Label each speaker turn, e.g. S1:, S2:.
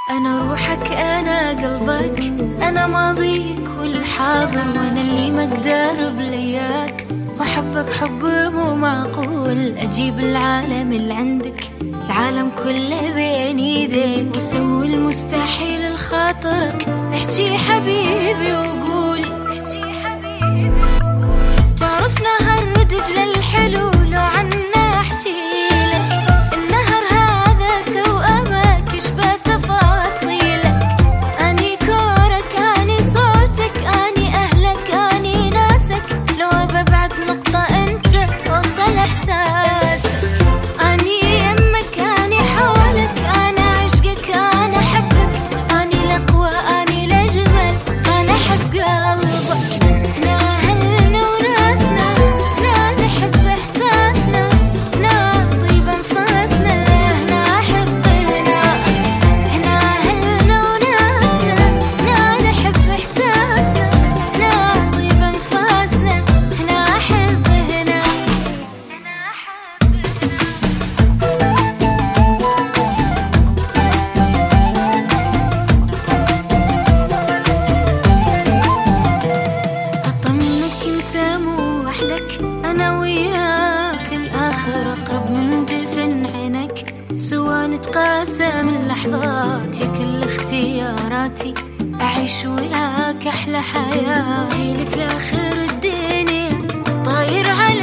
S1: أنا روحك أنا قلبك، أنا ماضيك والحاضر، وأنا اللي ما أقدر بلياك، وأحبك حب مو معقول. أجيب العالم اللي عندك، العالم كله بين يديك، وسوي المستحيل لخاطرك. احجي حبيبي وقول، تعرف نهر دجلة الحلو لو عنه احجي لك. النهر هذا توأمك يشبه تفاصيلك. اني كورك، اني صوتك، اني اهلك، اني ناسك. لو ببعد نقطة انت وصل احساسك. اني يمك، اني حولك، انا عشقك، انا احبك. اني الاقوى، اني الاجمل، انا احب قلبك. هنا اهلنا وناسنا، هنا نحب احساسنا، هنا طيب انفاسنا، هنا احب هنا. هنا اهلنا وناسنا، هنا نحب احساسنا، هنا طيب انفاسنا، هنا احب هنا. هنا أطمنك انت مو وحدك، انا وياك الاخر اقرب من جفن عينك. سوا نتقاسم اللحظات يا كل اختياراتي، اعيش وياك احلى حياة. جيلك لاخر الدنيا طاير على